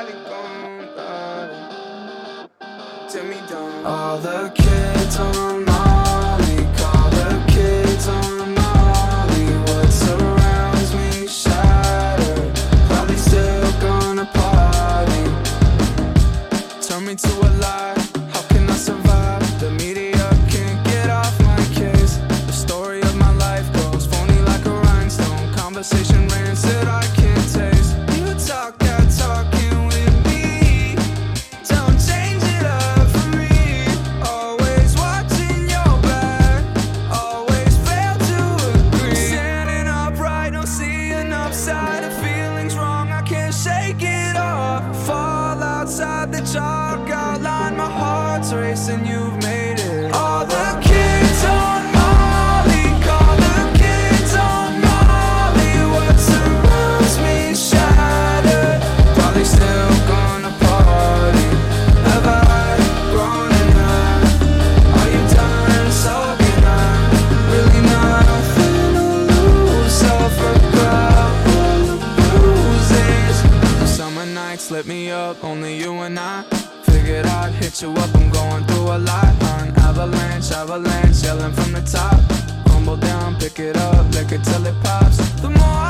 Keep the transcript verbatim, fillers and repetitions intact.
body gone, body. Take me down. All the kids on Molly, call the kids on Molly. What surrounds me shattered, probably still gonna party. Turn me to a lie, how can I survive? The media can't get off my case. The story of my life goes phony like a rhinestone. Conversation rancid, I can't taste. You talk that talking with me, don't change it up for me. Always watching your back, always fail to agree. Standing upright, don't see an upside. The feeling's wrong, I can't shake it off. Fall outside the chalk outline, my heart's racing, you've made it. All the kids on Molly, call the kids on Molly. What surrounds me shattered, probably still gonna party. Have I grown enough? Are you done soaking up? Really nothing to lose, self regret full of bruises. The summer nights lit me up, only you and I. Figured I'd hit you up, I'm going through a lot. On avalanche, avalanche, yelling from the top. Humble down, pick it up, lick it till it pops. The more